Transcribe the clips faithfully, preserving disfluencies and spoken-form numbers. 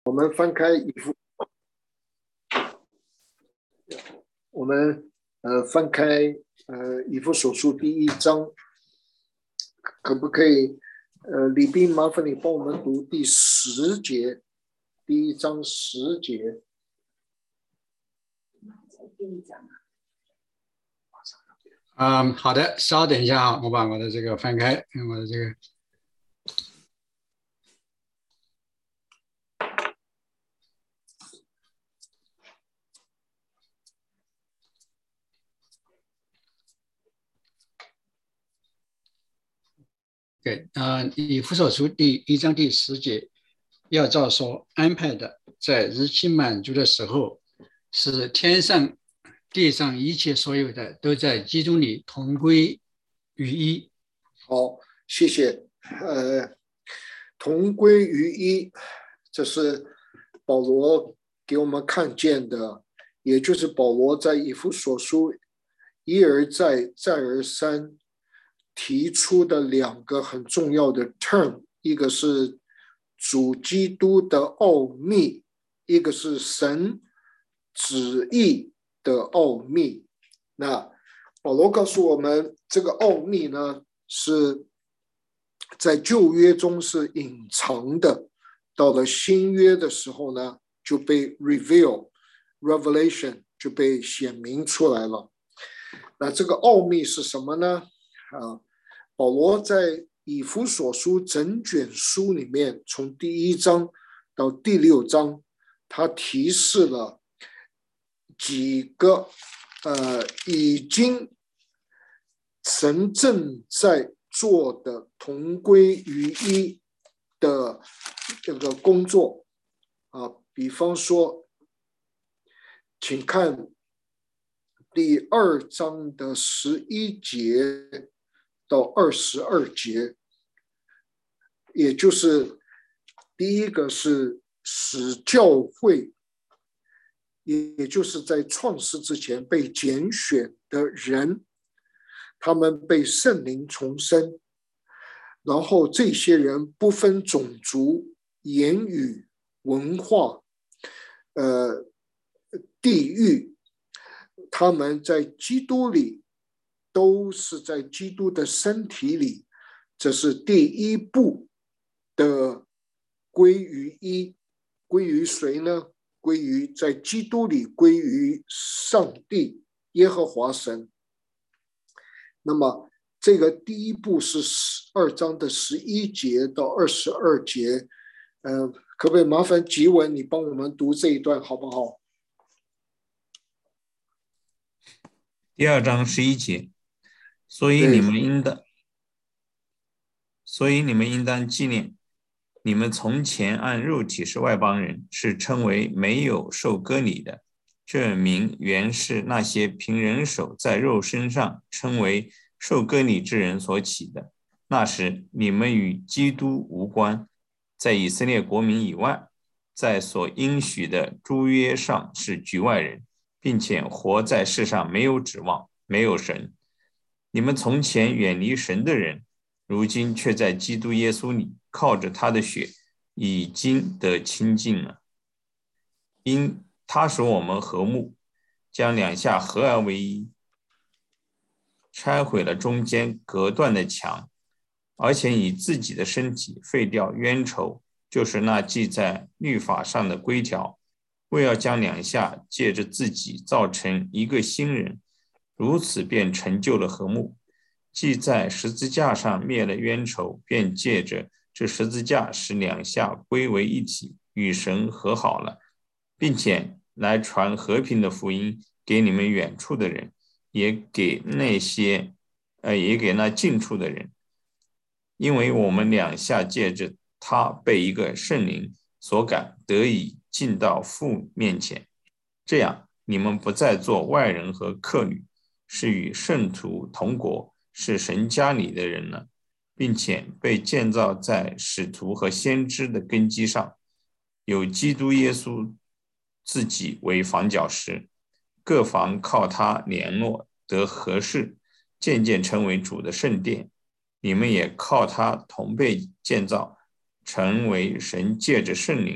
我们翻开以弗，我们呃翻开呃以弗所书第一章，可不可以？呃，李斌，麻烦你帮我们读第十节，第一章十节。 嗯，好的，稍等一下啊，我把我的这个翻开，我的这个。对，呃，以弗所书第一章第十节，要照所安排的，在日期满足的时候，使天上、地上一切所有的都在基督里同归于一。 好，谢谢。呃，同归于一，这是保罗给我们看见的，也就是保罗在以弗所书一而再、再而三提出的两个很重要的 term， 一个是主基督的奥秘，一个是神旨意的奥秘。那保罗告诉我们，这个奥秘呢，是在旧约中是隐藏的，到了新约的时候呢，就被 reveal revelation 就被显明出来了。那这个奥秘是什么呢？啊，保罗在以弗所书整卷书里面，从第一章到第六章，他提示了几个呃已经神正在做的同归于一的这个工作啊，比方说，请看第二章的十一节到二十二节，也就是第一个是使教会，也就是在创世之前被拣选的人，他们被圣灵重生，然后这些人不分种族、言语、文化、呃地域，他们在基督里都是在基督的身体里，这是第一步的归于一。归于谁呢？归于在基督里归于上帝耶和华神。那么这个第一步是二章的十一节到二十二节，呃，可不可以麻烦吉文你帮我们读这一段好不好？ 第二章十一节，所以你们应当，所以你们应当纪念，你们从前按肉体是外邦人，是称为没有受割礼的。这名原是那些凭人手在肉身上称为受割礼之人所起的。那时你们与基督无关，在以色列国民以外，在所应许的诸约上是局外人，并且活在世上没有指望，没有神。你们从前远离神的人，如今却在基督耶稣里靠着他的血已经得清净了。因他使我们和睦，将两下合而为一，拆毁了中间隔断的墙，而且以自己的身体废掉冤仇，就是那记在律法上的规条，为要将两下借着自己造成一个新人，如此便成就了和睦。既在十字架上灭了冤仇，便借着这十字架使两下归为一体，与神和好了，并且来传和平的福音给你们远处的人，也给那些呃，也给那近处的人。因为我们两下借着他被一个圣灵所感，得以进到父面前，这样你们不再做外人和客旅，是与圣徒同国，是神家里的人了，并且被建造在使徒和先知的根基上，有基督耶稣自己为房角石，各房靠他联络得合适，渐渐成为主的圣殿。你们也靠他同被建造，成为神借着圣灵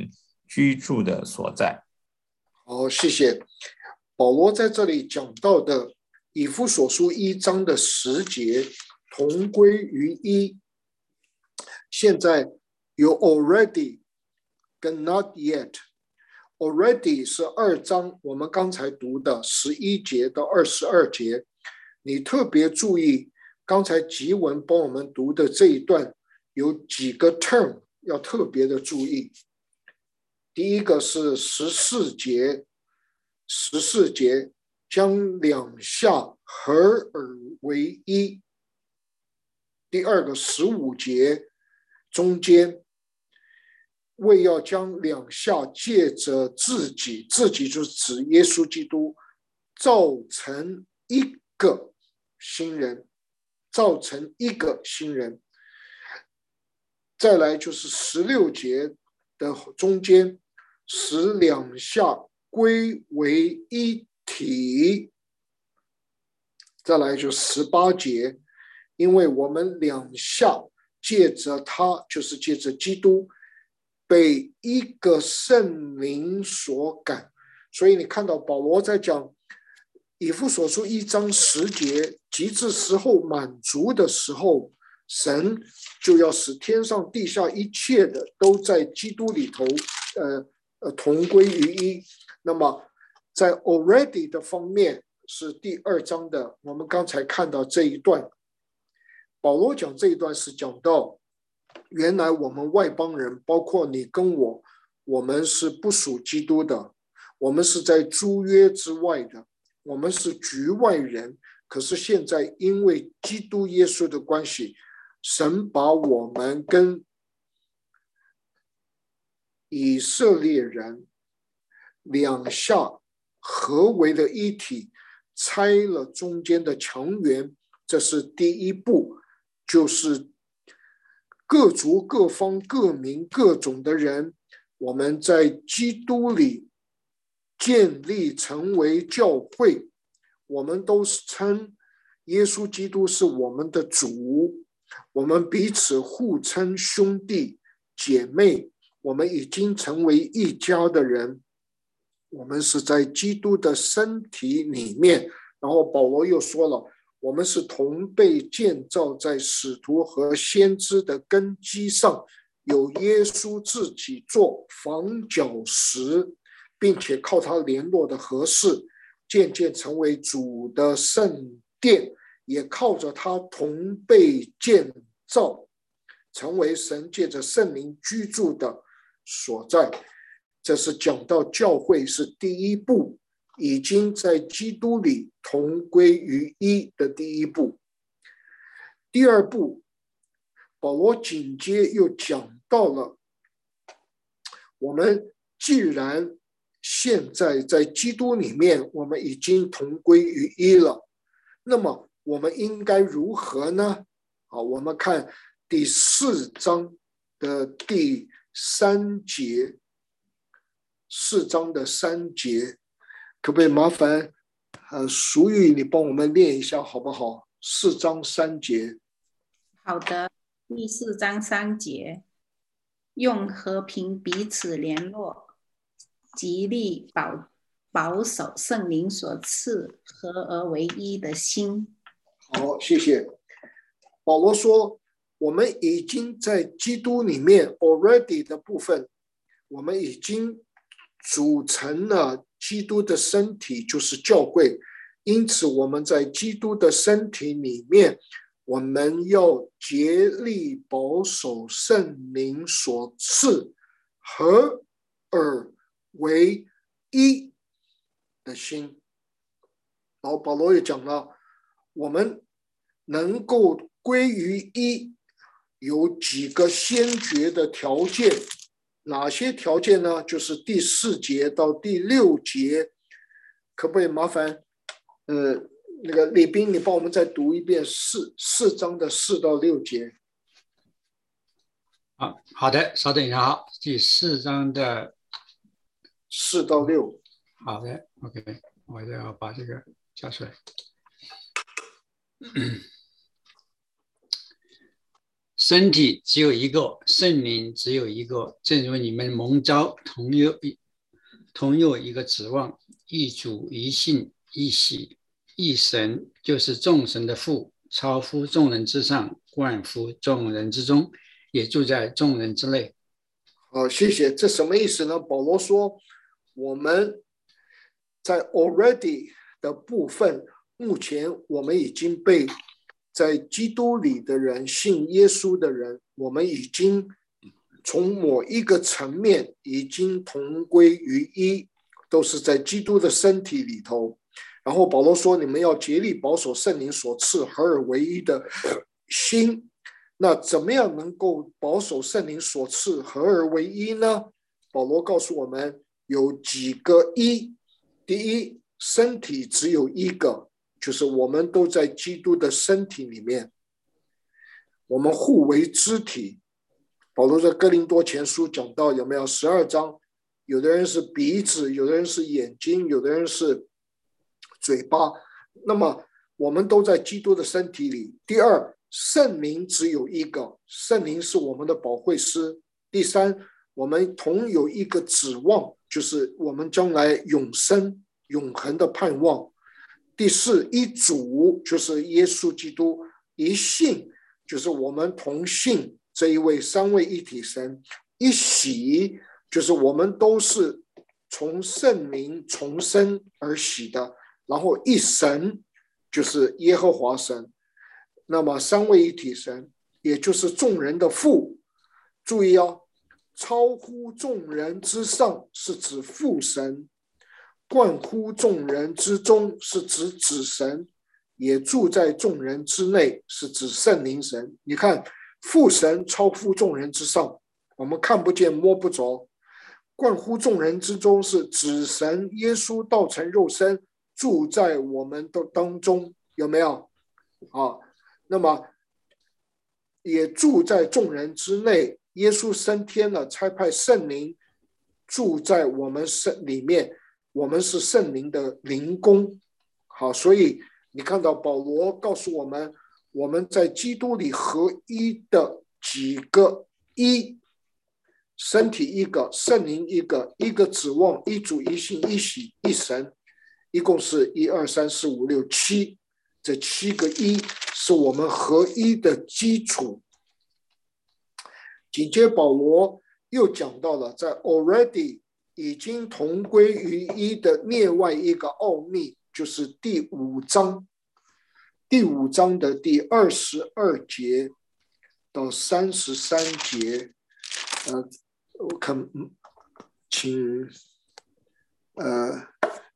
居住的所在。 好，谢谢。保罗在这里讲到的以弗所书一章的十节，同归于一。现在有 already 跟 not yet。already 是二章我们刚才读的十一节到二十二节，你特别注意刚才吉文帮我们读的这一段有几个 term 要特别的注意。第一个是十四节，十四节将两下合而为一。第二个十五节中间为要将两下借着自己，自己就是指耶稣基督，造成一个新人，造成一个新人。再来就是十六节的中间，使两下归为一体。再来就十八节，因为我们两下借着他，就是借着基督，被一个圣灵所感。所以你看到保罗在讲以弗所书一章十节，极至时候满足的时候，神就要使天上地下一切的都在基督里头呃呃同归于一。那么在 already 的方面是第二章的，我们刚才看到这一段，保罗讲这一段是讲到原来我们外邦人，包括你跟我，我们是不属基督的，我们是在诸约之外的，我们是局外人。可是现在因为基督耶稣的关系，神把我们跟以色列人两下合为了一体，拆了中间的墙垣。这是第一步，就是各族各方各民各种的人，我们在基督里建立成为教会。我们都是称耶稣基督是我们的主，我们彼此互称兄弟姐妹，我们已经成为一家的人。我们是在基督的身体里面。然后保罗又说了，我们是同被建造在使徒和先知的根基上，有耶稣自己做房角石，并且靠他联络的合适，渐渐成为主的圣殿，也靠着他同被建造，成为神借着圣灵居住的所在。这是讲到教会是第一步，已经在基督里同归于一的第一步。第二步，保罗紧接又讲到了，我们既然现在在基督里面，我们已经同归于一了，那么我们应该如何呢？好，我们看第四章的第三节，四章的三节，可不可以麻烦呃俗语你帮我们念一下好不好？四章三节。 好的，第四章三节，用和平彼此联络，极力保保守圣灵所赐合而为一的心。 好，谢谢。保罗说，我们已经在基督里面 already 的部分，我们已经组成了基督的身体，就是教会。因此我们在基督的身体里面，我们要竭力保守圣灵所赐合而为一的心。然后保罗也讲了，我们能够归于一，有几个先决的条件。哪些条件呢？就是第四节到第六节。可不可以麻烦呃那个李斌，你帮我们再读一遍四四章的四到六节。 好好的，稍等一下，好，第四章的四到六。 好的 ，OK， 我要把这个加出来。 身体只有一个，圣灵只有一个，正如你们蒙召同有同有一个指望，一主一信一喜一神，就是众神的父，超乎众人之上，冠乎众人之中，也住在众人之内。 好，谢谢。这什么意思呢？保罗说，我们在 already 的部分，目前我们已经被在基督里的人，信耶稣的人，我们已经从某一个层面已经同归于一，都是在基督的身体里头。然后保罗说，你们要竭力保守圣灵所赐合而为一的心。那怎么样能够保守圣灵所赐合而为一呢？保罗告诉我们有几个一。第一，身体只有一个，就是我们都在基督的身体里面，我们互为肢体。保罗在哥林多前书讲到，有没有十二章，有的人是鼻子，有的人是眼睛，有的人是嘴巴，那么我们都在基督的身体里。第二，圣灵只有一个，圣灵是我们的保惠师。第三，我们同有一个指望，就是我们将来永生永恒的盼望。第四，一主就是耶稣基督，一信就是我们同信这一位三位一体神，一洗就是我们都是从圣灵重生而洗的，然后一神就是耶和华神。那么三位一体神也就是众人的父。注意哦，超乎众人之上是指父神，冠乎众人之中是指子神，也住在众人之内是指圣灵神。你看，父神超乎众人之上，我们看不见摸不着；冠乎众人之中是子神耶稣道成肉身，住在我们的当中，有没有啊？那么也住在众人之内，耶稣升天了，差派圣灵住在我们里面，我们是圣灵的灵宫。好，所以你看到保罗告诉我们，我们在基督里合一的几个一，身体一个，圣灵一个，一个指望，一主一信一喜一神，一共是一二三四五六七，这七个一是我们合一的基础。紧接保罗又讲到了在 already 已经同归于一的另外一个奥秘，就是第五章第五章的第二十二节到三十三节。呃，我看，请呃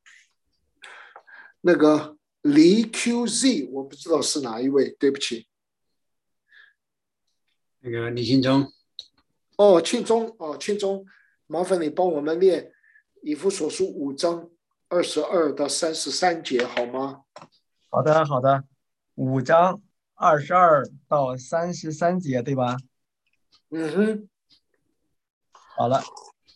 那个黎 Q Z， 我不知道是哪一位，对不起。 那个李信忠。 哦，庆忠，哦，庆忠，麻烦你帮我们念以弗所书五章二十二到三十三节，好吗？ 好的，好的，五章二十二到三十三节，对吧？ 嗯哼， 好了，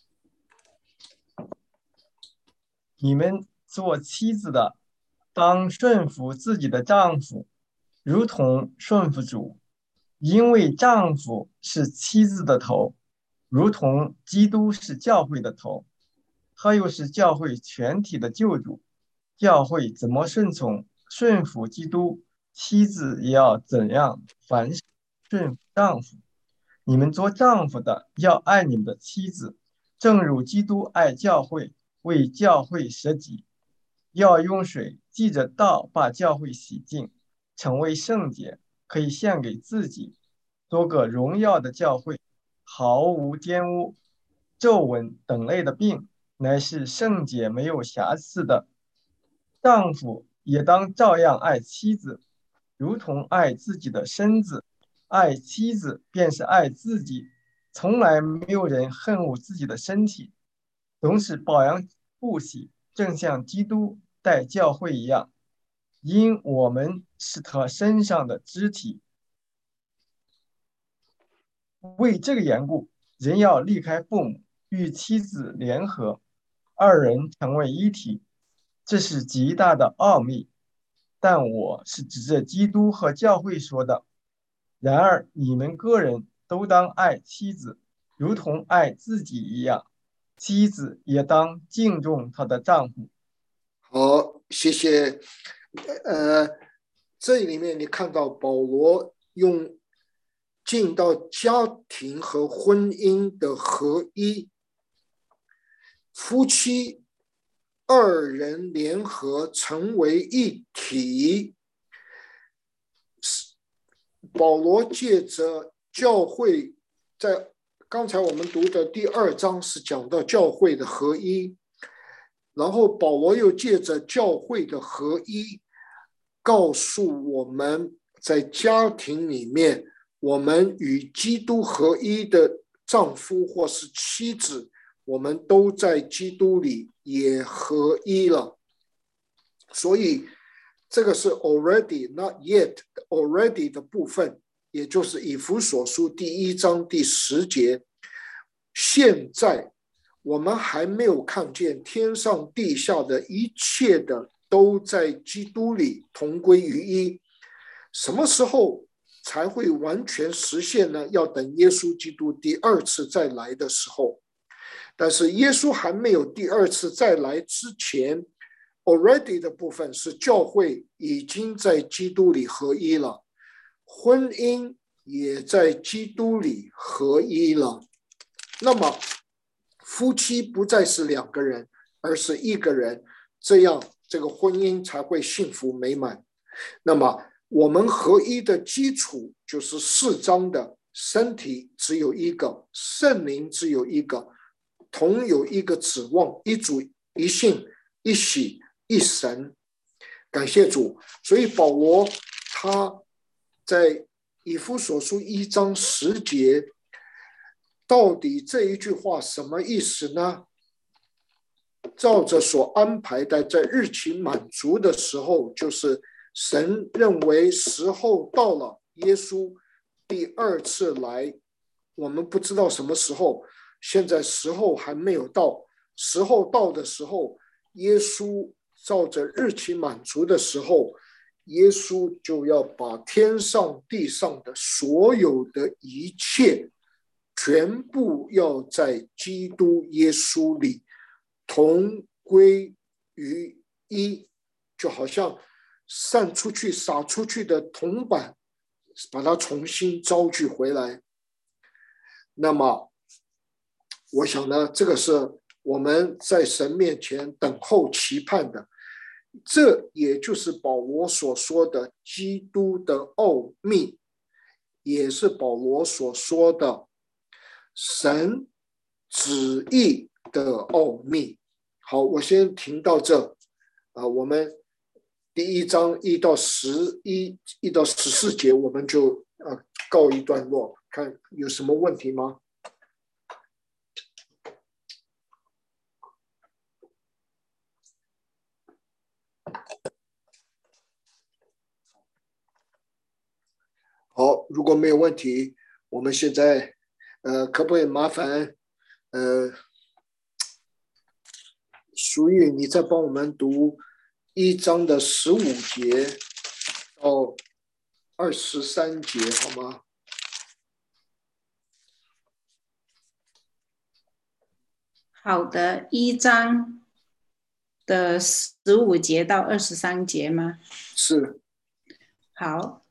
你们做妻子的，当顺服自己的丈夫，如同顺服主，因为丈夫是妻子的头，如同基督是教会的头，他又是教会全体的救主。教会怎么顺从顺服基督，妻子也要怎样凡事顺服丈夫。你们做丈夫的要爱你们的妻子，正如基督爱教会，为教会舍己，要用水记着道把教会洗净，成为圣洁，可以献给自己，多个荣耀的教会，毫无玷污、皱纹等类的病，乃是圣洁没有瑕疵的。丈夫也当照样爱妻子，如同爱自己的身子。爱妻子便是爱自己，从来没有人恨恶自己的身体，总是保养护洗，正像基督待教会一样，因我们是他身上的肢体。为这个缘故，人要离开父母，与妻子联合，二人成为一体，这是极大的奥秘。但我是指着基督和教会说的。 然而你们个人都当爱妻子，如同爱自己一样，妻子也当敬重她的丈夫。 好，谢谢。呃，这里面你看到保罗用进到家庭和婚姻的合一，夫妻二人联合成为一体。保罗借着教会，在刚才我们读的第二章是讲到教会的合一，然后保罗又借着教会的合一，告诉我们在家庭里面，我们与基督合一的丈夫或是妻子，我们都在基督里也合一了。所以这个是 already not yet already 的部分，也就是以弗所书第一章第十节。现在我们还没有看见天上地下的一切的都在基督里同归于一。什么时候才会完全实现呢？要等耶稣基督第二次再来的时候。但是耶稣还没有第二次再来之前， already 的部分是教会已经在基督里合一了，婚姻也在基督里合一了。那么夫妻不再是两个人，而是一个人，这样这个婚姻才会幸福美满。那么我们合一的基础就是四章的身体只有一个，圣灵只有一个，同有一个指望，一主一信一喜一神。感谢主。所以保罗他在以弗所书一章十节，到底这一句话什么意思呢？照着所安排的，在日期满足的时候，就是神认为时候到了，耶稣第二次来，我们不知道什么时候，现在时候还没有到，时候到的时候，耶稣照着日期满足的时候，耶稣就要把天上地上的所有的一切全部要在基督耶稣里同归于一，就好像散出去撒出去的铜板，把它重新招聚回来。那么我想呢，这个是我们在神面前等候期盼的，这也就是保罗所说的基督的奥秘，也是保罗所说的神旨意的奥秘。好，我先停到这。啊，我们第一章一到十一、一到十四节，我们就呃告一段落，看有什么问题吗？好，如果没有问题，我们现在呃，可不可以麻烦呃，淑玉，你再帮我们读一章的十五节到二十三节，好吗？ 好的，一章的十五节到二十三节吗？ 是。 好，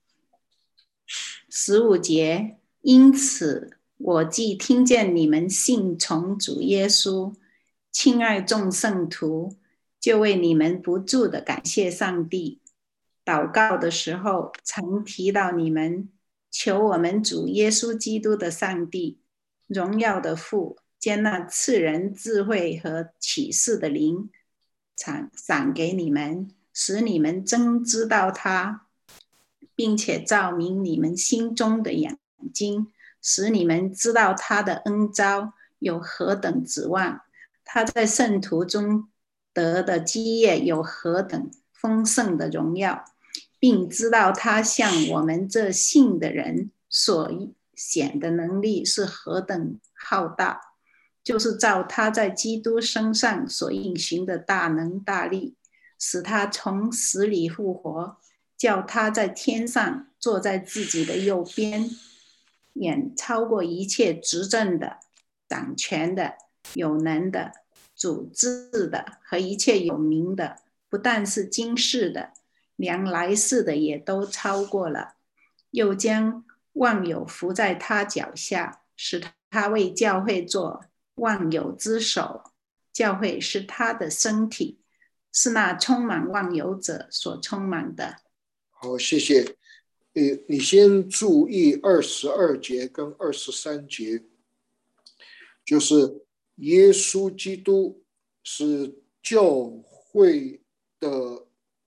十五节，因此我既听见你们信从主耶稣，亲爱众圣徒，就为你们不住的感谢上帝。祷告的时候，曾提到你们，求我们主耶稣基督的上帝，荣耀的父，将那赐人智慧和启示的灵赏给你们，使你们真知道他，并且照明你们心中的眼睛，使你们知道他的恩召有何等指望，他在圣徒中得的基业有何等丰盛的荣耀，并知道他向我们这信的人所显的能力是何等浩大，就是照他在基督身上所应许的大能大力，使他从死里复活，叫他在天上坐在自己的右边，远超过一切执政的、掌权的、有能的、主治的和一切有名的，不但是今世的，连来世的也都超过了，又将万有伏在他脚下，使他为教会做万有之首。教会是他的身体，是那充满万有者所充满的。 好，谢谢。你你先注意二十二节跟二十三节，就是耶稣基督是教会的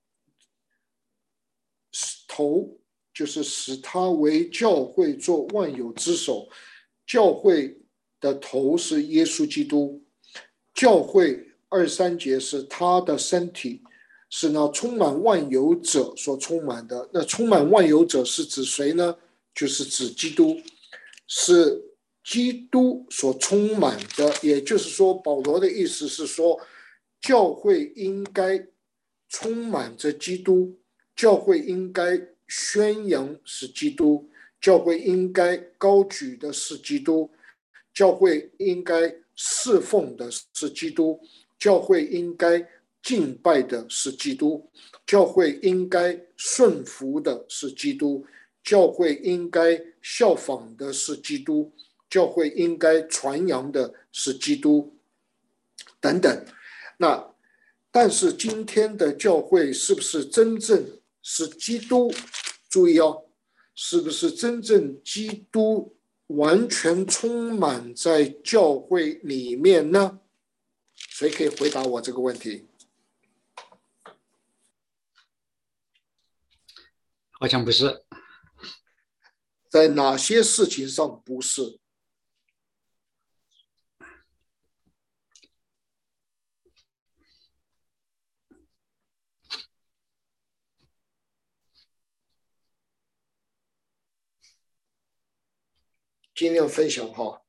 头，就是使他为教会做万有之首。教会的头是耶稣基督，教会二三节是他的身体，是那充满万有者所充满的。那充满万有者是指谁呢？就是指基督，是基督所充满的。也就是说，保罗的意思是说，教会应该充满着基督，教会应该宣扬是基督，教会应该高举的是基督，教会应该侍奉的是基督，教会应该敬拜的是基督，教会应该顺服的是基督，教会应该效仿的是基督，教会应该传扬的是基督，等等。那但是今天的教会是不是真正是基督？注意哦，是不是真正基督完全充满在教会里面呢？谁可以回答我这个问题？ 好像不是。 在哪些事情上不是？尽量分享哈。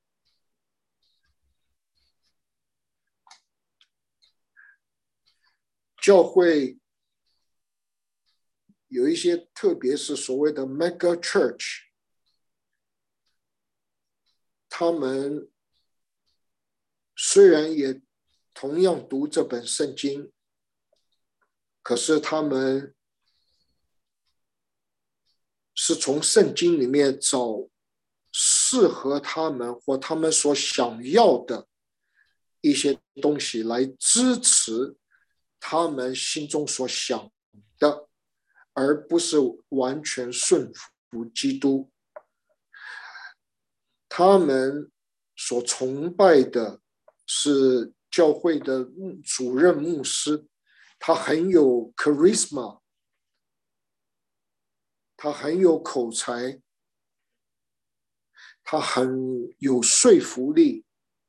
教会有一些，特别是所谓的 mega church， 他们虽然也同样读这本圣经，可是他们是从圣经里面找适合他们或他们所想要的一些东西来支持他们心中所想的，而不是完全顺服基督。他们所崇拜的是教会的主任牧师，他很有 charisma， 他很有口才，他很有说服力，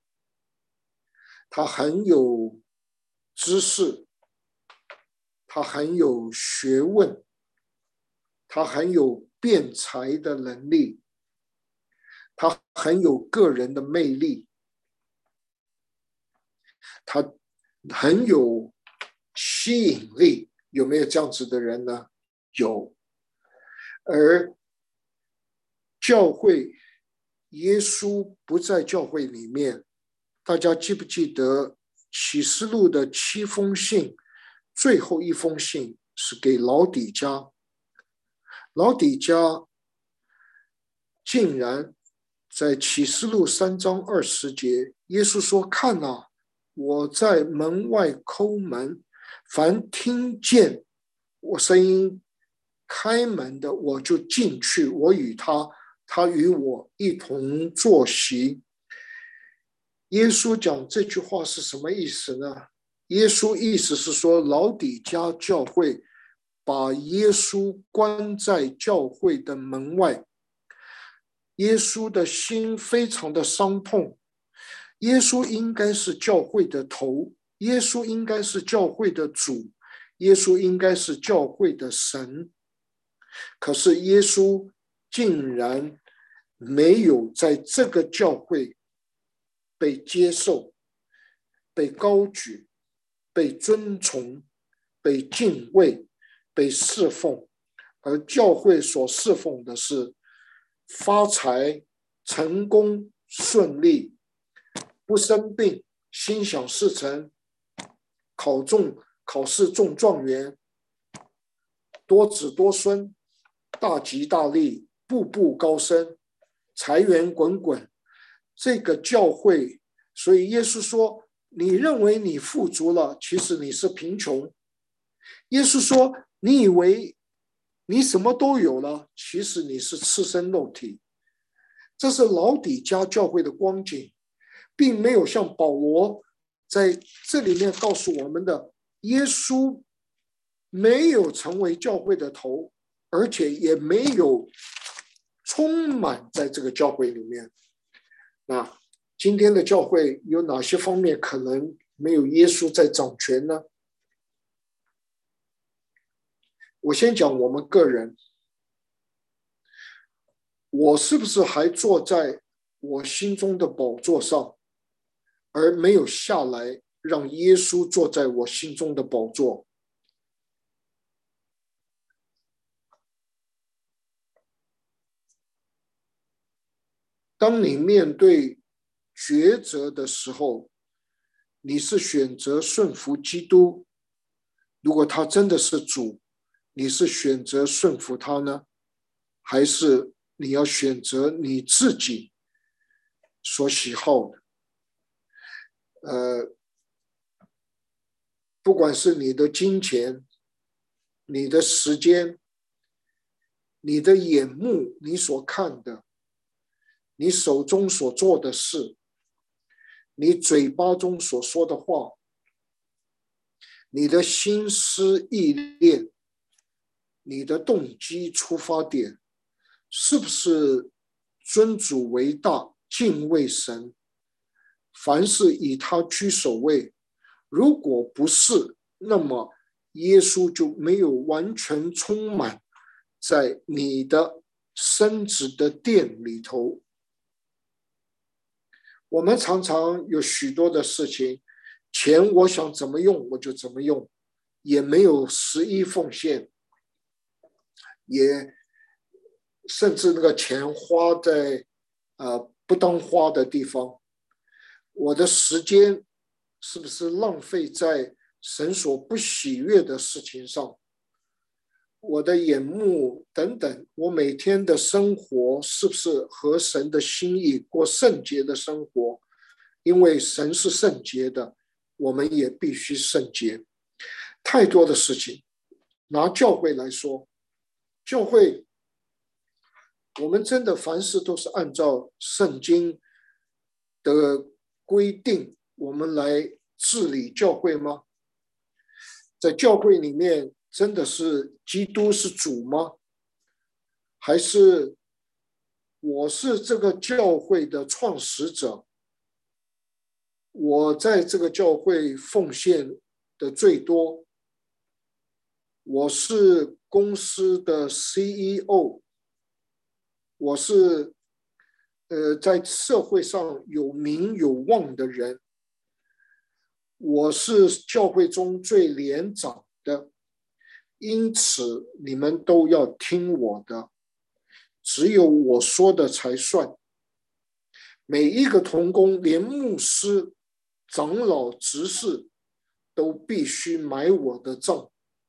他很有知识，他很有学问，他很有辩才的能力，他很有个人的魅力，他很有吸引力。有没有这样子的人呢？有。而教会，耶稣不在教会里面。大家记不记得启示录的七封信，最后一封信是给老底嘉。老底嘉竟然在启示录三章二十节，耶稣说：看啊，我在门外叩门，凡听见我声音开门的，我就进去，我与他，他与我一同坐席。耶稣讲这句话是什么意思呢？耶稣意思是说，老底嘉教会把耶稣关在教会的门外，耶稣的心非常的伤痛。耶稣应该是教会的头，耶稣应该是教会的主，耶稣应该是教会的神。可是耶稣竟然没有在这个教会被接受、被高举、被尊崇、被敬畏、被侍奉， 而教会所侍奉的是发财、成功、顺利，不生病，心想事成，考中考试中状元，多子多孙，大吉大利，步步高升，财源滚滚。这个教会，所以耶稣说，你认为你富足了，其实你是贫穷。耶稣说，你以为你什么都有了，其实你是赤身肉体。这是老底嘉教会的光景，并没有像保罗在这里面告诉我们的，耶稣没有成为教会的头，而且也没有充满在这个教会里面。那今天的教会有哪些方面可能没有耶稣在掌权呢？我先讲我们个人，我是不是还坐在我心中的宝座上，而没有下来让耶稣坐在我心中的宝座？当你面对抉择的时候，你是选择顺服基督，如果他真的是主，你是选择顺服他呢，还是你要选择你自己所喜好的？呃，不管是你的金钱、你的时间、你的眼目，你所看的，你手中所做的事，你嘴巴中所说的话，你的心思意念，你的动机出发点，是不是尊主为大，敬畏神，凡事以他居首位？如果不是，那么耶稣就没有完全充满在你的身子的殿里头。我们常常有许多的事情，钱我想怎么用我就怎么用，也没有十一奉献，也甚至那个钱花在呃不当花的地方。我的时间是不是浪费在神所不喜悦的事情上？我的眼目等等，我每天的生活是不是合神的心意，过圣洁的生活？因为神是圣洁的，我们也必须圣洁。太多的事情，拿教会来说，教会我们真的凡事都是按照圣经的规定我们来治理教会吗？在教会里面真的是基督是主吗？还是我是这个教会的创始者，我在这个教会奉献的最多，我是公司的 C E O， 我是呃在社会上有名有望的人，我是教会中最年长的，因此你们都要听我的，只有我说的才算。每一个同工，连牧师、长老、执事都必须买我的账。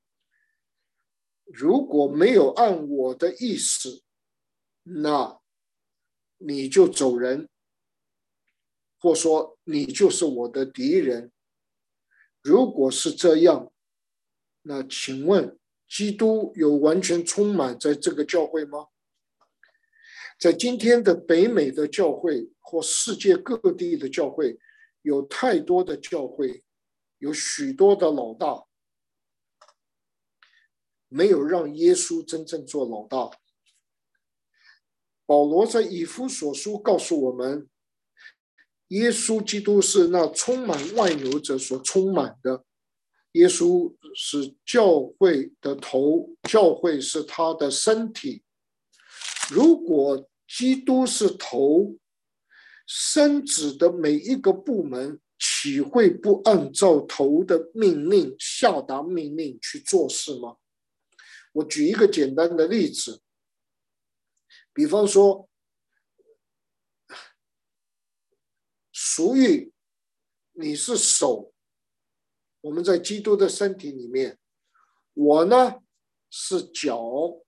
如果没有按我的意思，那你就走人，或说你就是我的敌人。如果是这样，那请问基督有完全充满在这个教会吗？在今天的北美的教会或世界各地的教会，有太多的教会，有许多的老大，没有让耶稣真正做老大。保罗在以弗所书告诉我们，耶稣基督是那充满万有者所充满的，耶稣是教会的头，教会是他的身体。如果基督是头，身子的每一个部门岂会不按照头的命令下达命令去做事吗？ 我举一个简单的例子，比方说，俗语，你是手，我们在基督的身体里面，我呢是脚。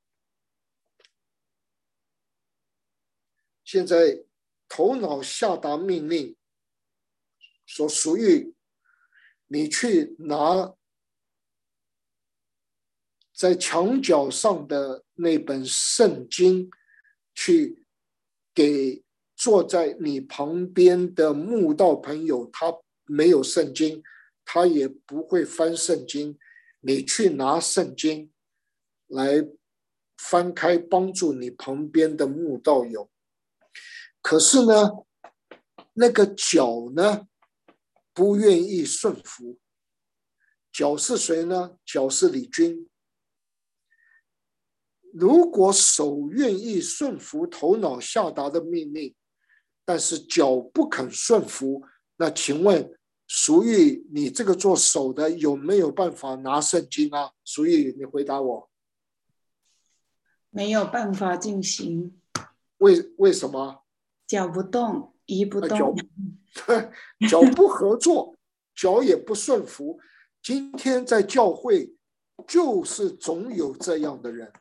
现在头脑下达命令，说俗语，你去拿在墙角上的那本圣经，去给坐在你旁边的慕道朋友，他没有圣经，他也不会翻圣经，你去拿圣经来翻开，帮助你旁边的慕道友。可是呢，那个脚呢不愿意顺服。脚是谁呢？脚是李军。如果手愿意顺服头脑下达的命令，但是脚不肯顺服，那请问淑玉，你这个做手的有没有办法拿圣经啊？淑玉，你回答我。 没有办法进行。 为为什么？ 脚不动，移不动。 脚, 脚不合作，脚也不顺服。今天在教会，就是总有这样的人。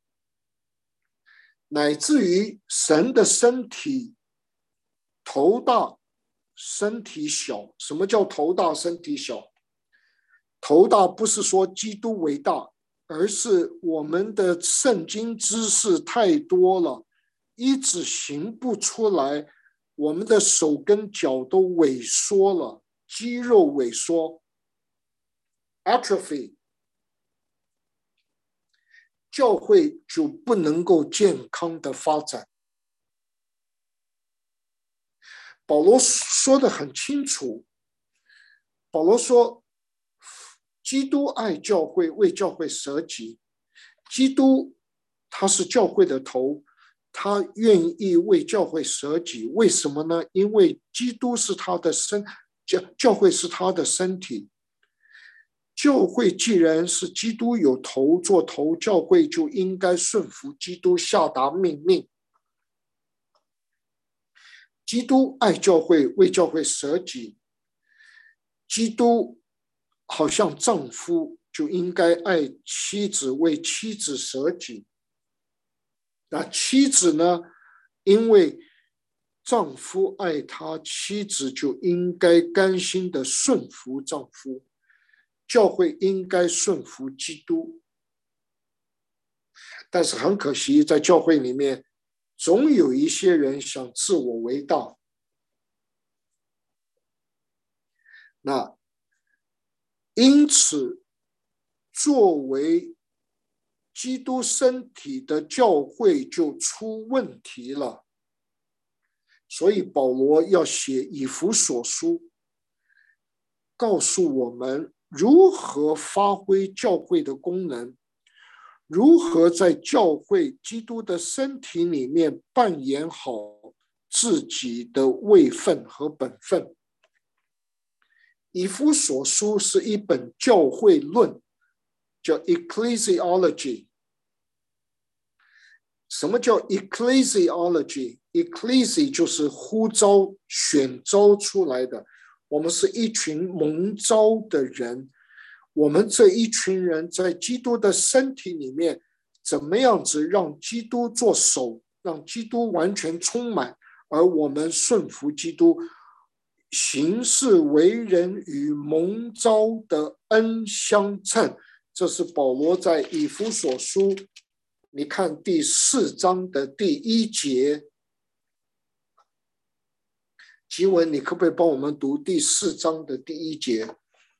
乃至于神的身体头大身体小。什么叫头大身体小？头大不是说基督为大，而是我们的圣经知识太多了，一直行不出来，我们的手跟脚都萎缩了，肌肉萎缩 atrophy，教会就不能够健康的发展。保罗说得很清楚，保罗说，基督爱教会，为教会舍己。基督他是教会的头，他愿意为教会舍己。为什么呢？因为基督是他的身，教教会是他的身体。教会既然是基督有头做头，教会就应该顺服基督，下达命令。基督爱教会，为教会舍己。基督好像丈夫就应该爱妻子，为妻子舍己。那妻子呢？因为丈夫爱她，妻子就应该甘心的顺服丈夫。教会应该顺服基督。但是很可惜，在教会里面总有一些人想自我为大。那因此作为基督身体的教会就出问题了。所以保罗要写以弗所书，告诉我们如何发挥教会的功能，如何在教会基督的身体里面扮演好自己的位分和本分。以弗所书是一本教会论，叫 Ecclesiology。 什么叫 Ecclesiology？ Ecclesi 就是呼召选召出来的，我们是一群蒙召的人，我们这一群人在基督的身体里面，怎么样子让基督做手，让基督完全充满，而我们顺服基督，行事为人与蒙召的恩相称。这是保罗在以弗所书，你看第四章的第一节。吉文，你可不可以帮我们读第四章的第一节？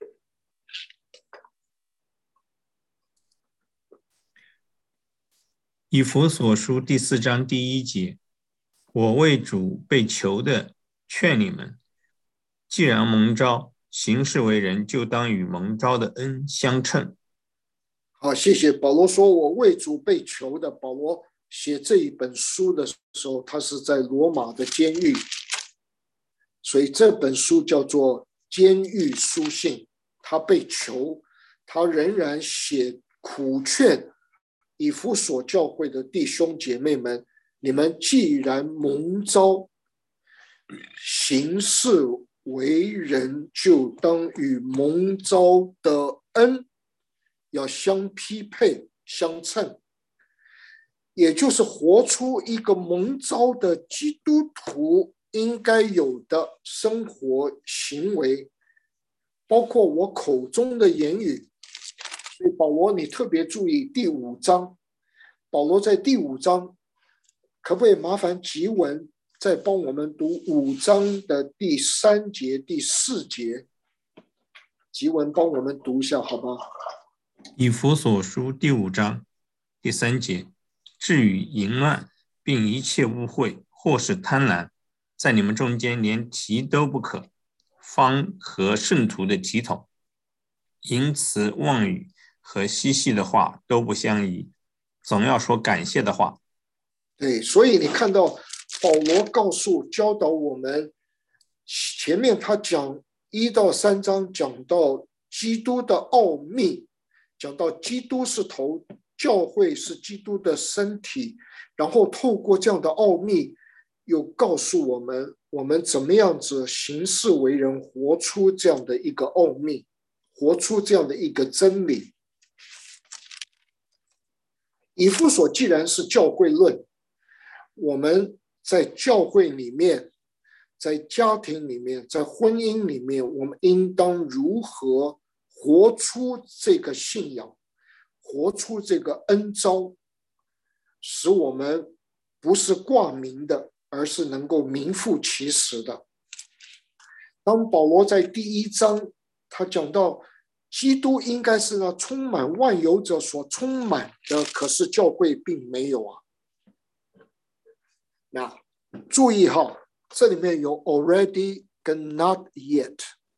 以弗所书第四章第一节，我为主被囚的劝你们，既然蒙召，行事为人，就当与蒙召的恩相称。 好，谢谢。保罗说我为主被囚的。保罗写这一本书的时候，他是在罗马的监狱，所以这本书叫做监狱书信。他被囚，他仍然写苦劝以弗所教会的弟兄姐妹们，你们既然蒙召行事为人，就当与蒙召的恩要相匹配相称，也就是活出一个蒙召的基督徒应该有的生活行为，包括我口中的言语。所以保罗你特别注意第五章，保罗在第五章，可不可以麻烦吉文再帮我们读五章的第三节第四节，吉文帮我们读一下好吗？ 以弗所书第五章第三节，至于淫乱并一切污秽或是贪婪，在你们中间连提都不可，方和圣徒的体统，淫词妄语和嬉戏的话都不相宜，总要说感谢的话。 对，所以你看到保罗告诉教导我们，前面他讲一到三章讲到基督的奥秘，讲到基督是头，教会是基督的身体，然后透过这样的奥秘又告诉我们我们怎么样子行事为人，活出这样的一个奥秘，活出这样的一个真理。以弗所既然是教会论，我们在教会里面，在家庭里面，在婚姻里面，我们应当如何活出这个信仰，活出这个恩召，使我们不是挂名的，而是能够名副其实的。当保罗在第一章他讲到基督应该是那充满万有者所充满的，可是教会并没有啊。那注意哈，这里面有 already 跟 not yet。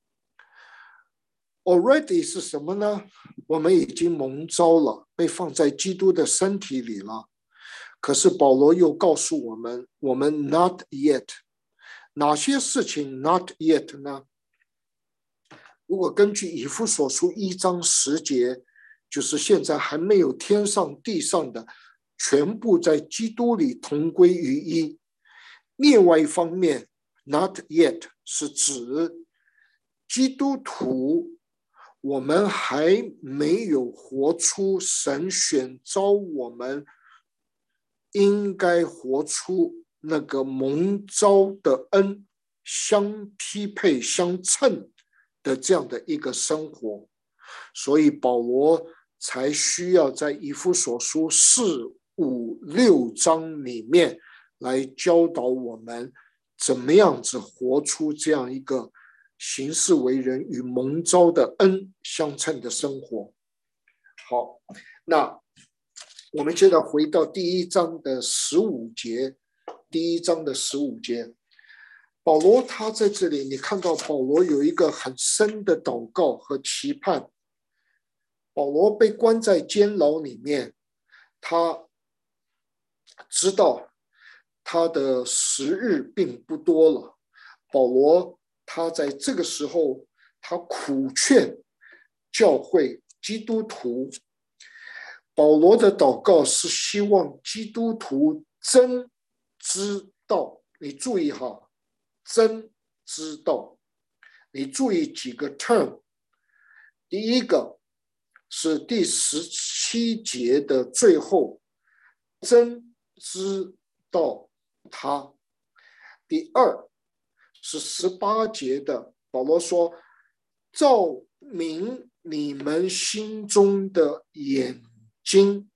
already 是什么呢？我们已经蒙召了，被放在基督的身体里了。可是保罗又告诉我们，我们 not yet。 哪些事情 not yet 呢？如果根据以弗所书一章十节，就是现在还没有天上地上的，全部在基督里同归于一。另外一方面 not yet 是指基督徒我们还没有活出神选召我们应该活出那个蒙召的恩相匹配相称的这样的一个生活。所以保罗才需要在以弗所书四五六章里面来教导我们怎么样子活出这样一个行事为人与蒙召的恩相称的生活。好，那我们现在回到第一章的十五节，第一章的十五节，保罗他在这里，你看到保罗有一个很深的祷告和期盼。保罗被关在监牢里面，他知道他的时日并不多了。保罗他在这个时候，他苦劝教会基督徒。保罗的祷告是希望基督徒真知道，你注意哈，真知道。你注意几个 term， 第一个是第十七节的最后，真知道他。第二是十八节的，保罗说照明你们心中的眼睛。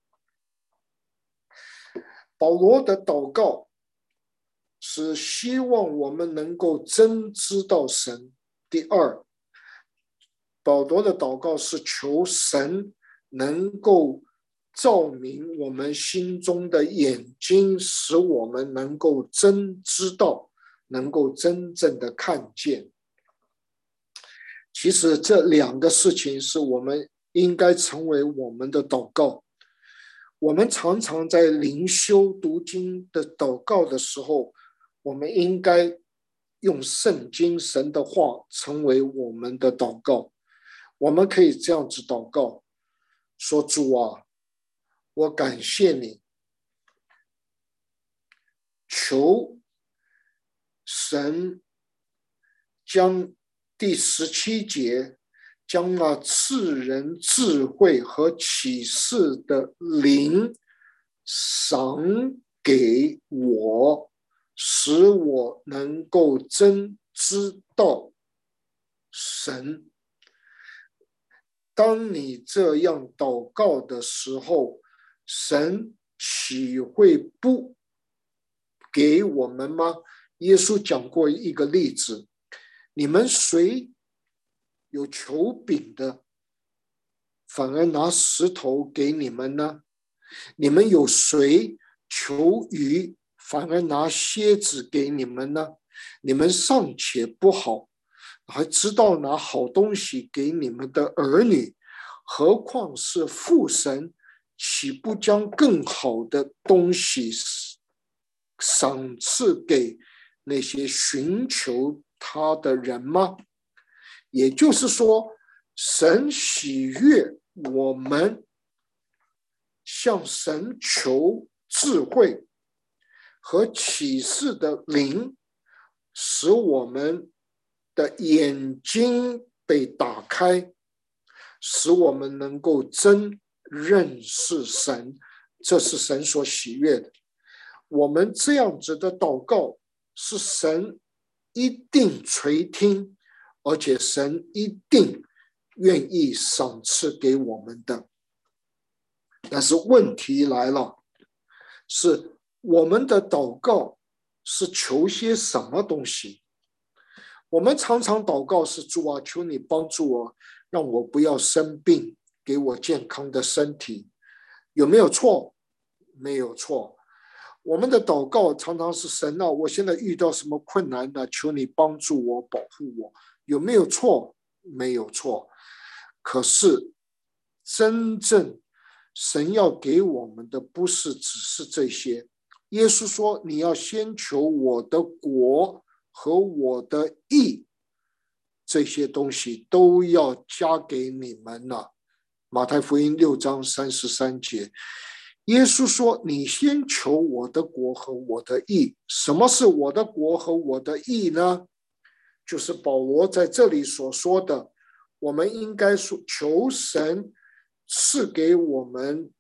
保罗的祷告是希望我们能够真知道神。第二，保罗的祷告是求神能够照明我们心中的眼睛，使我们能够真知道，能够真正的看见。其实这两个事情是我们应该成为我们的祷告。我们常常在灵修读经的祷告的时候，我们应该用圣经神的话成为我们的祷告。我们可以这样子祷告，说主啊， 我感谢你，求神将第十七节将那赐人智慧和启示的灵赏给我，使我能够真知道神。当你这样祷告的时候，神岂会不给我们吗？耶稣讲过一个例子，你们谁有求饼的，反而拿石头给你们呢？你们有谁求鱼，反而拿蝎子给你们呢？你们尚且不好，还知道拿好东西给你们的儿女，何况是父神，岂不将更好的东西赏赐给那些寻求他的人吗？也就是说，神喜悦我们向神求智慧和启示的灵，使我们的眼睛被打开，使我们能够真认识神，这是神所喜悦的。我们这样子的祷告是神一定垂听，而且神一定愿意赏赐给我们的。但是问题来了，是我们的祷告是求些什么东西？我们常常祷告是，主啊，求你帮助我，让我不要生病，给我健康的身体。有没有错？没有错。我们的祷告常常是，神啊，我现在遇到什么困难呢？求你帮助我，保护我。有没有错？没有错。可是真正神要给我们的不是只是这些。耶稣说，你要先求我的国和我的义，这些东西都要加给你们了。马太福音六章三十三节，耶稣说，你先求我的国和我的义。什么是我的国和我的义呢？就是保罗在这里所说的，我们应该求神赐给我们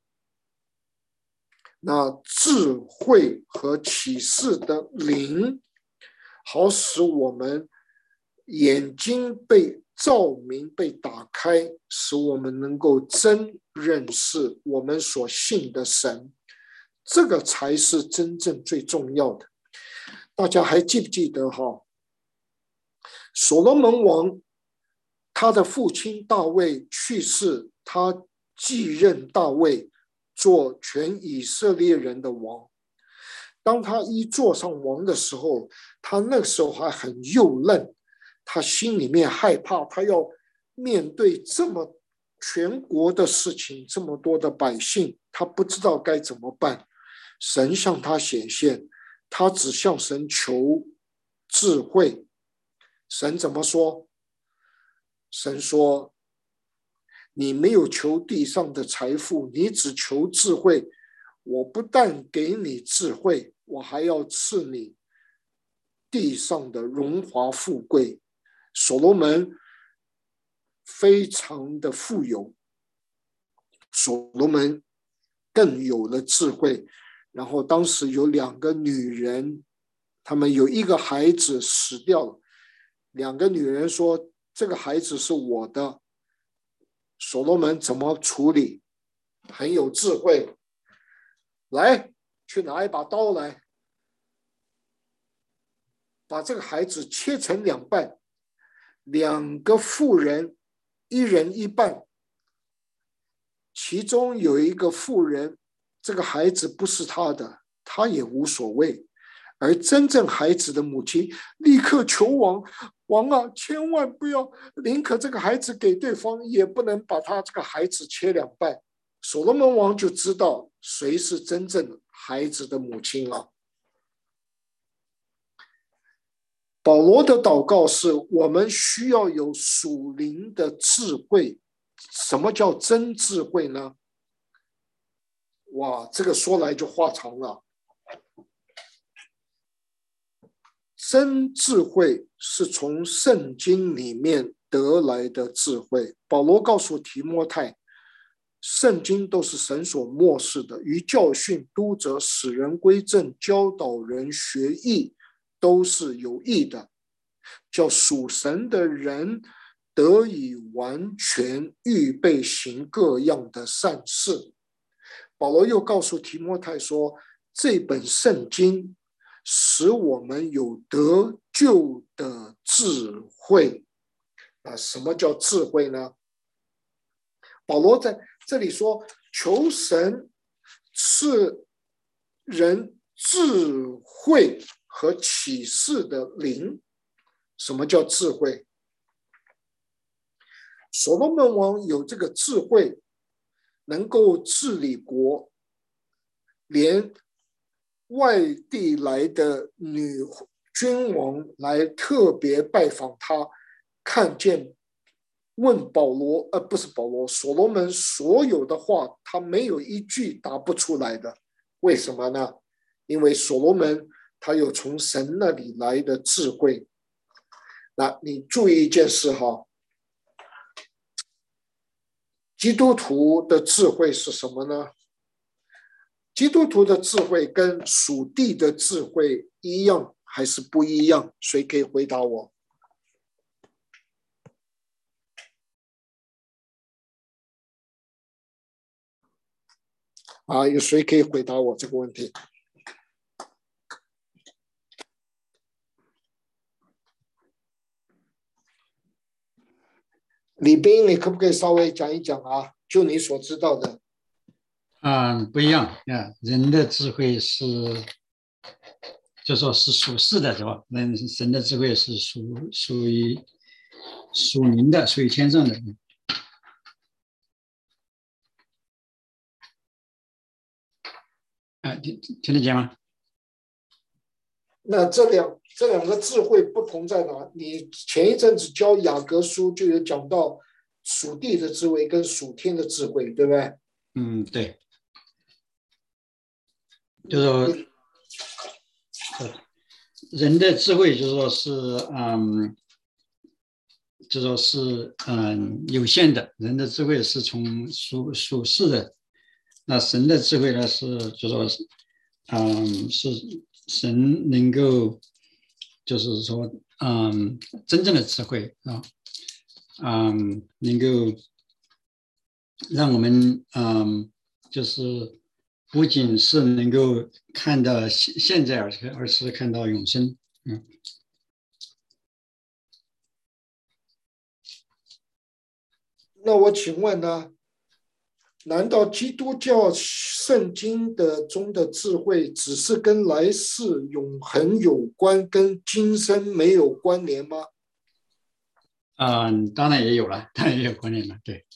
那智慧和启示的灵，好使我们眼睛被照明，被打开，使我们能够真认识我们所信的神。这个才是真正最重要的。大家还记不记得哈？所罗门王他的父亲大卫去世，他继任大卫做全以色列人的王。当他一坐上王的时候，他那时候还很幼嫩，他心里面害怕，他要面对这么全国的事情，这么多的百姓，他不知道该怎么办。神向他显现，他只向神求智慧。神怎么说？神说，你没有求地上的财富，你只求智慧。我不但给你智慧，我还要赐你地上的荣华富贵。所罗门非常的富有，所罗门更有了智慧。然后当时有两个女人，他们有一个孩子死掉了，两个女人说，这个孩子是我的。所罗门怎么处理？很有智慧，来，去拿一把刀来，把这个孩子切成两半，两个妇人一人一半。其中有一个妇人，这个孩子不是她的，她也无所谓。而真正孩子的母亲立刻求王，王啊，千万不要，宁可这个孩子给对方，也不能把他这个孩子切两半。所罗门王就知道谁是真正孩子的母亲了。保罗的祷告是，我们需要有属灵的智慧。什么叫真智慧呢？ 哇，这个说来就话长了。真智慧是从圣经里面得来的智慧。保罗告诉提摩太，圣经都是神所默示的，于教训、督责、使人归正、教导人学义，都是有益的，叫属神的人得以完全，预备行各样的善事。保罗又告诉提摩太说，这本圣经使我们有得救的智慧。啊，什么叫智慧呢？保罗在这里说，求神赐人智慧和启示的灵。什么叫智慧？所罗门王有这个智慧，能够治理国，连外地来的女君王来特别拜访他，看见问保罗，呃，不是保罗，所罗门所有的话，他没有一句答不出来的。为什么呢？因为所罗门他有从神那里来的智慧。那你注意一件事哈，基督徒的智慧是什么呢？基督徒的智慧跟属地的智慧一样还是不一样？谁可以回答我？啊，有谁可以回答我这个问题？李斌，你可不可以稍微讲一讲啊？就你所知道的。 嗯，不一样啊。人的智慧是，就说是属世的，是吧？那神的智慧是属属于属灵的，属于天上的。啊，听听得见吗？ 那这两这两个智慧不同在哪？你前一阵子教雅各书就有讲到属地的智慧跟属天的智慧，对不对？ 嗯，对。就是说，人的智慧就是说是嗯，就说是嗯有限的，人的智慧是从属属世的。那神的智慧呢是就说是嗯是神能够就是说嗯真正的智慧啊，嗯能够让我们嗯就是不仅是能够看到现在，而且而是看到永生。嗯。 那我请问呢？难道基督教圣经的中的智慧只是跟来世永恒有关，跟今生没有关联吗？ 嗯，当然也有了，当然也有关联了，对。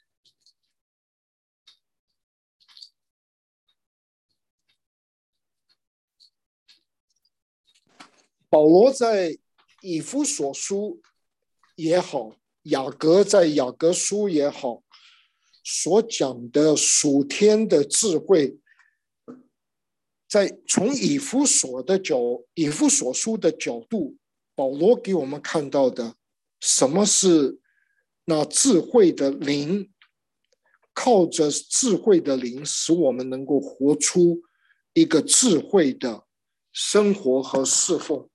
保罗在以弗所书也好，雅各在雅各书也好，所讲的属天的智慧，在从以弗所的角以弗所书的角度，保罗给我们看到的什么是那智慧的灵，靠着智慧的灵使我们能够活出一个智慧的生活和侍奉。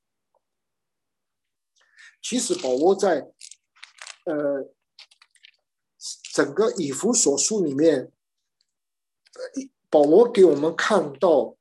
其实保罗在呃整个以弗所书里面，保罗给我们看到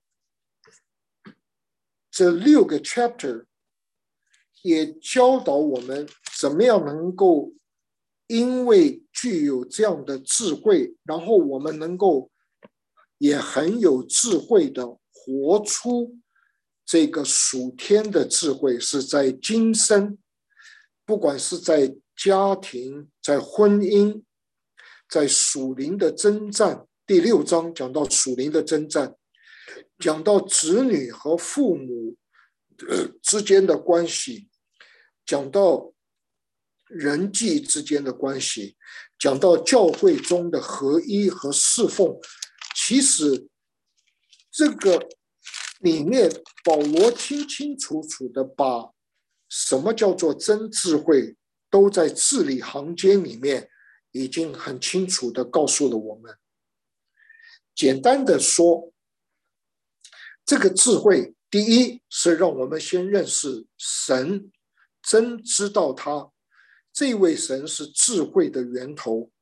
这六个 chapter， 也教导我们怎么样能够因为具有这样的智慧，然后我们能够也很有智慧的活出这个属天的智慧，是在今生，不管是在家庭、在婚姻、在属灵的征战。第六章讲到属灵的征战，讲到子女和父母之间的关系，讲到人际之间的关系，讲到教会中的合一和侍奉。 其实这个里面保罗清清楚楚的把什么叫做真智慧都在字里行间里面已经很清楚的告诉了我们。简单的说，这个智慧第一是让我们先认识神，真知道他，这位神是智慧的源头，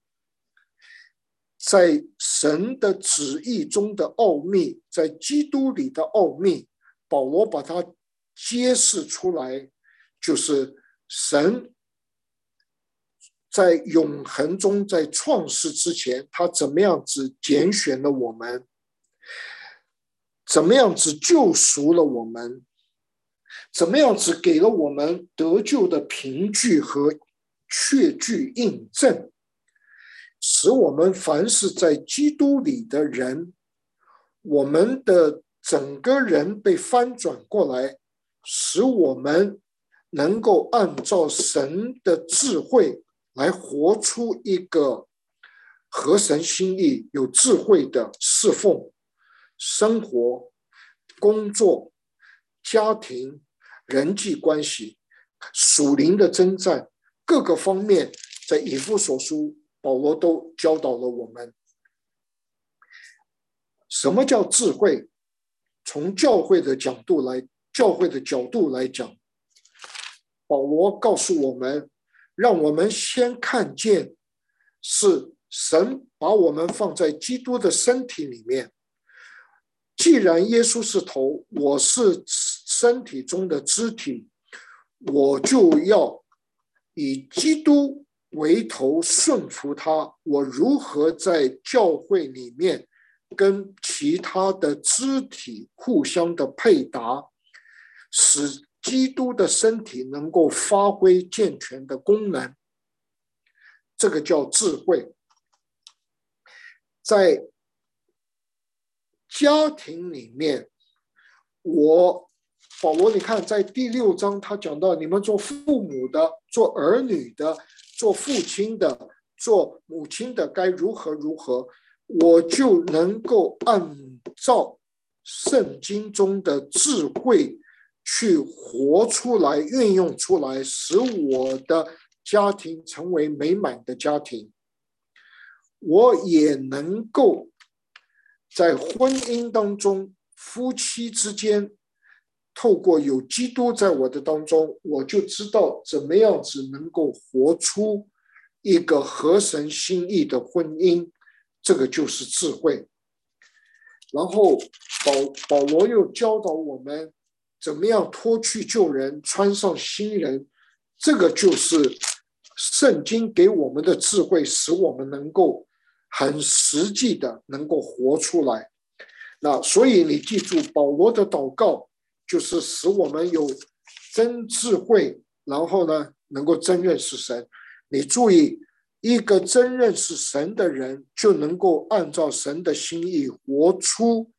在神的旨意中的奥秘，在基督里的奥秘，保罗把它揭示出来，就是神在永恒中，在创世之前，他怎么样子拣选了我们，怎么样子救赎了我们，怎么样子给了我们得救的凭据和确据印证，使我们凡是在基督里的人，我们的整个人被翻转过来，使我们能够按照神的智慧来活出一个合神心意、有智慧的侍奉、生活、工作、家庭、人际关系、属灵的征战，各个方面，在以弗所书保罗都教导了我们。什么叫智慧？从教会的角度来，教会的角度来讲，保罗告诉我们，让我们先看见是神把我们放在基督的身体里面。既然耶稣是头，我是身体中的肢体，我就要以基督为头，顺服他。我如何在教会里面跟其他的肢体互相的配搭，使基督的身体能够发挥健全的功能，这个叫智慧。在家庭里面，我保罗你看在第六章他讲到，你们做父母的、做儿女的、做父亲的、做母亲的该如何如何，我就能够按照圣经中的智慧去活出来，运用出来，使我的家庭成为美满的家庭。我也能够在婚姻当中，夫妻之间，透过有基督在我的当中，我就知道怎么样子能够活出一个合神心意的婚姻，这个就是智慧。然后 保, 保罗又教导我们怎么样脱去旧人，穿上新人，这个就是圣经给我们的智慧，使我们能够很实际的能够活出来。那所以你记住，保罗的祷告就是使我们有真智慧，然后呢能够真认识神。你注意，一个真认识神的人，就能够按照神的心意活出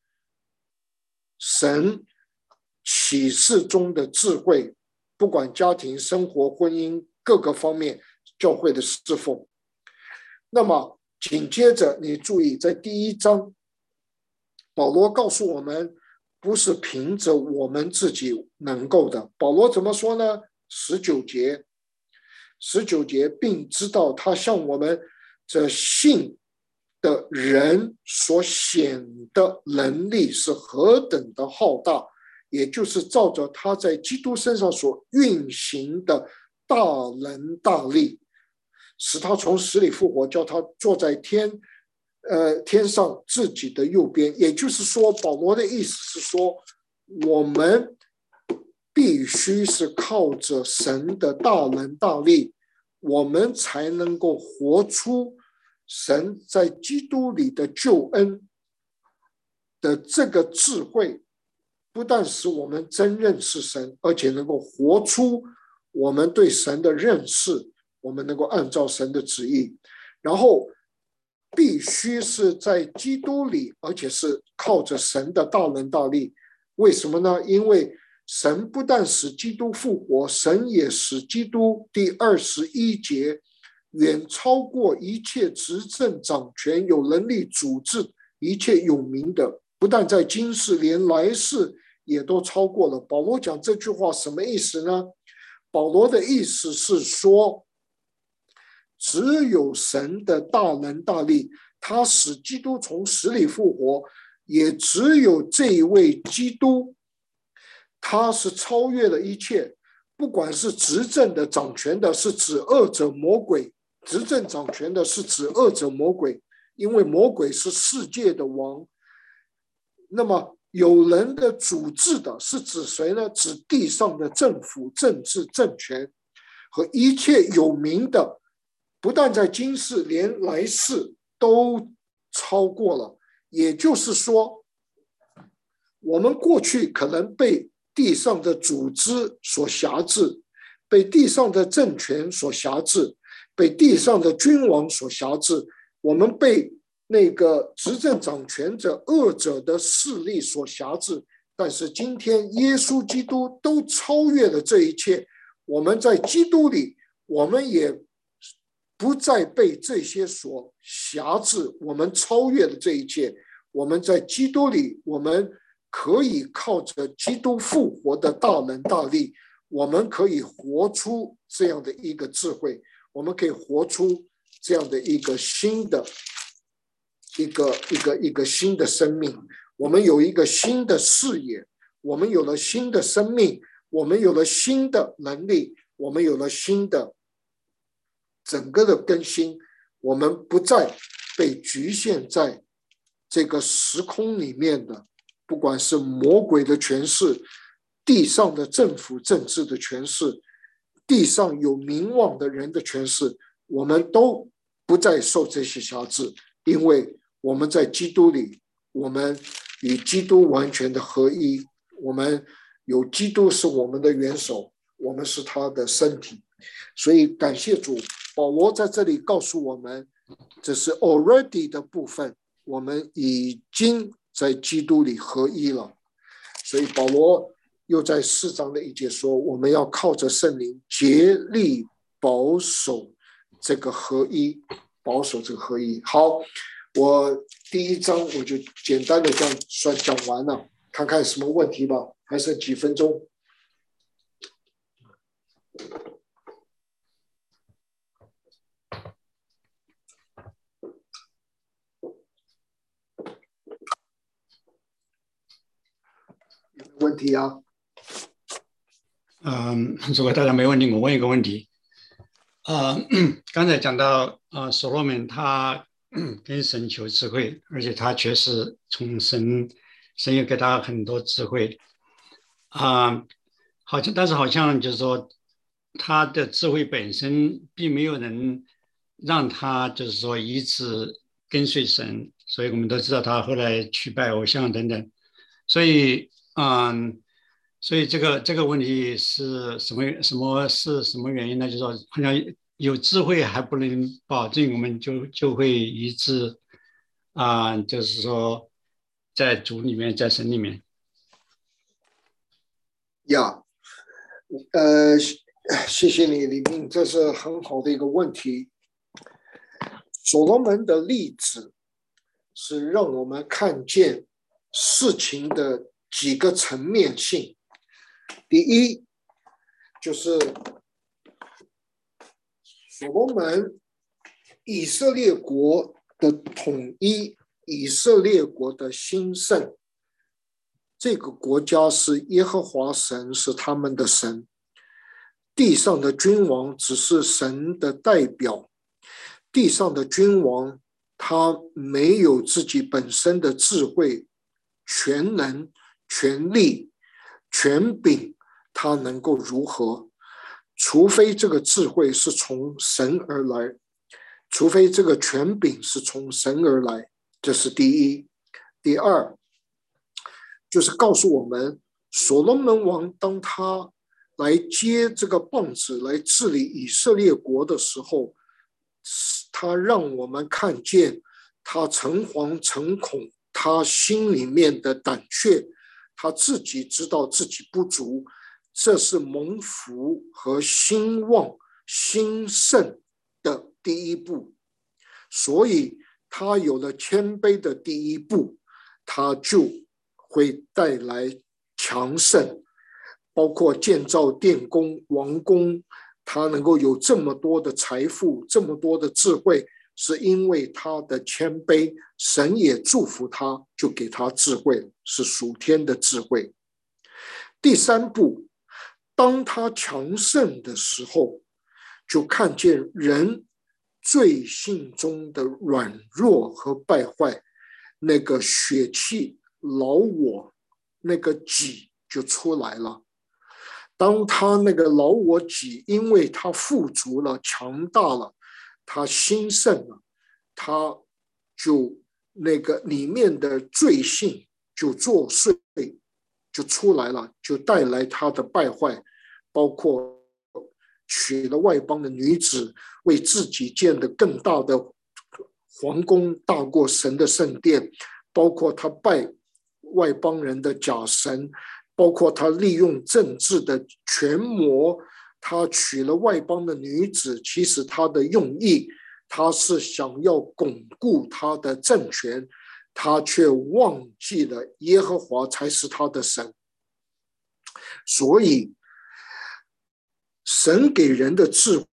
神启示中的智慧，不管家庭、生活、婚姻各个方面，教会的侍奉。那么紧接着你注意，在第一章保罗告诉我们，不是凭着我们自己能够的。保罗怎么说呢？十九节十九节，并知道他向我们这信的人所显的能力是何等的浩大，也就是照着他在基督身上所运行的大能大力，使他从死里复活，叫他坐在天呃天上自己的右边。也就是说，保罗的意思是说，我们必须是靠着神的大能大力，我们才能够活出神在基督里的救恩的这个智慧，不但使我们真认识神，而且能够活出我们对神的认识，我们能够按照神的旨意。然后必须是在基督里，而且是靠着神的大能大力。为什么呢？因为神不但使基督复活，神也使基督，第二十一节，远超过一切执政掌权有能力主治一切有名的，不但在今世，连来世也都超过了。保罗讲这句话什么意思呢？保罗的意思是说，只有神的大能大力，他使基督从死里复活，也只有这一位基督，他是超越了一切，不管是执政的、掌权的，是指恶者魔鬼，执政掌权的是指恶者魔鬼，因为魔鬼是世界的王。那么有人的主治的是指谁呢？指地上的政府、政治、政权和一切有名的，不但在今世，连来世都超过了。也就是说，我们过去可能被地上的组织所辖制，被地上的政权所辖制，被地上的君王所辖制，我们被那个执政掌权者、恶者的势力所辖制。但是今天耶稣基督都超越了这一切，我们在基督里，我们也不再被这些所辖制，我们超越了这一切。我们在基督里，我们可以靠着基督复活的大能大力，我们可以活出这样的一个智慧，我们可以活出这样的一个新的一个一个一个新的生命。我们有一个新的视野，我们有了新的生命，我们有了新的能力，我们有了新的整个的更新。我们不再被局限在这个时空里面的，不管是魔鬼的权势，地上的政府政治的权势，地上有名望的人的权势，我们都不再受这些辖制，因为我们在基督里，我们与基督完全的合一，我们有基督是我们的元首，我们是他的身体。所以感谢主，保罗在这里告诉我们，这是 already 的部分，我们已经在基督里合一了。所以保罗又在四章的一节说，我们要靠着圣灵竭力保守这个合一，保守这个合一。好，我第一章我就简单的这样算讲完了，看看什么问题吧，还剩几分钟。有问题啊？ 嗯，如果大家没问题，我问一个问题。呃，刚才讲到，呃，所罗门他跟神求智慧，而且他确实从神，神也给他很多智慧。啊、呃，好像，但是好像就是说，他的智慧本身并没有能让他就是说一直跟随神，所以我们都知道他后来去拜偶像等等。所以，嗯。所以这个这个问题是什么？什么是什么原因呢？就是说，好像有智慧还不能保证我们就就会一致啊、呃，就是说，在主里面，在神里面。 呀，呃，谢谢你，李明，这是很好的一个问题。所罗门的例子是让我们看见事情的几个层面性。第一，就是所罗门以色列国的统一，以色列国的兴盛，这个国家是耶和华神，是他们的神，地上的君王只是神的代表，地上的君王他没有自己本身的智慧、全能、权力、权柄，他能够如何？除非这个智慧是从神而来，除非这个权柄是从神而来，这是第一。第二，就是告诉我们，所罗门王当他来接这个棒子来治理以色列国的时候，他让我们看见他诚惶诚恐，他心里面的胆怯，他自己知道自己不足，这是蒙福和兴旺兴盛的第一步。所以他有了谦卑的第一步，他就会带来强盛，包括建造殿宫、王宫，他能够有这么多的财富，这么多的智慧，是因为他的谦卑，神也祝福他，就给他智慧，是属天的智慧。第三步，当他强盛的时候，就看见人罪性中的软弱和败坏，那个血气、老我，那个己就出来了。当他那个老我己，因为他富足了、强大了，他兴盛了，他就那个里面的罪性就作祟，就出来了，就带来他的败坏，包括娶了外邦的女子，为自己建的更大的皇宫，大过神的圣殿，包括他拜外邦人的假神，包括他利用政治的权谋，他娶了外邦的女子，其实他的用意，他是想要巩固他的政权，他却忘记了耶和华才是他的神。所以神给人的智慧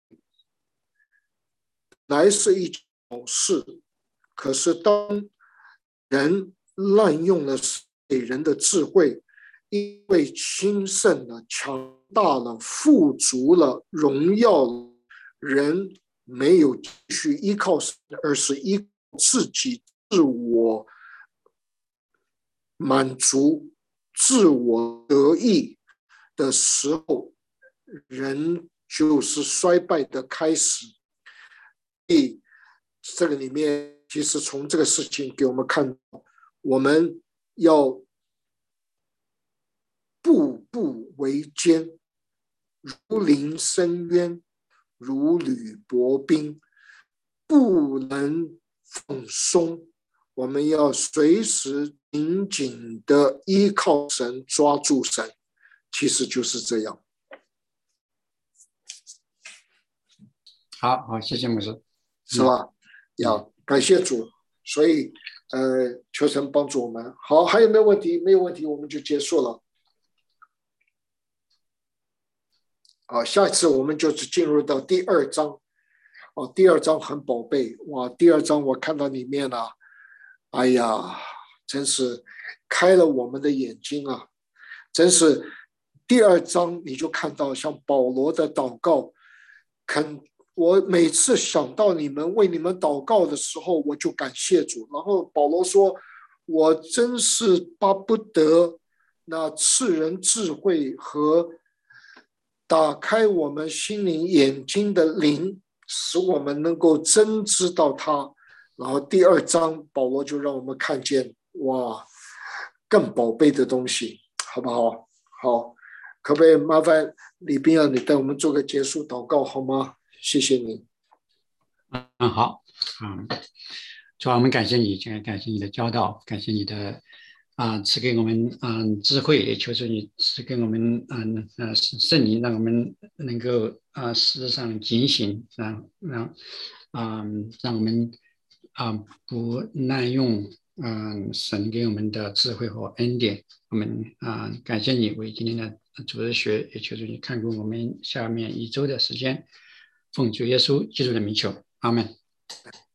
来是一件好事，可是当人滥用了给人的智慧，因为兴盛了、强大了、富足了、荣耀了，人没有继续依靠神，而是依靠自己自我满足、自我得意的时候，人就是衰败的开始。所以这个里面其实从这个事情给我们看到，我们要步步维艰，如临深渊，如履薄冰，不能放松，我们要随时紧紧的依靠神，抓住神，其实就是这样。 好好，谢谢牧师， 是吧？要感谢主，所以呃，求神帮助我们。好，还有没有问题？没有问题，我们就结束了。好，下一次我们就是进入到第二章。哦，第二章很宝贝哇！第二章我看到里面啊，哎呀，真是开了我们的眼睛啊！真是第二章你就看到像保罗的祷告，肯我每次想到你们为你们祷告的时候，我就感谢主。然后保罗说：“我真是巴不得那赐人智慧和打开我们心灵眼睛的灵，使我们能够真知道他。”然后第二章保罗就让我们看见哇，更宝贝的东西，好不好？好，可不可以麻烦李斌啊，你带我们做个结束祷告好吗？谢谢你。 嗯，好，嗯，主啊，我们感谢你，感谢你的教导，感谢你的啊，赐给我们嗯智慧，也求求你赐给我们嗯呃圣灵，让我们能够啊时常警醒，让让啊让我们啊不滥用嗯神给我们的智慧和恩典。我们啊感谢你为今天的主日学，也求求你看顾我们下面一周的时间。奉主耶稣基督的名求，阿们。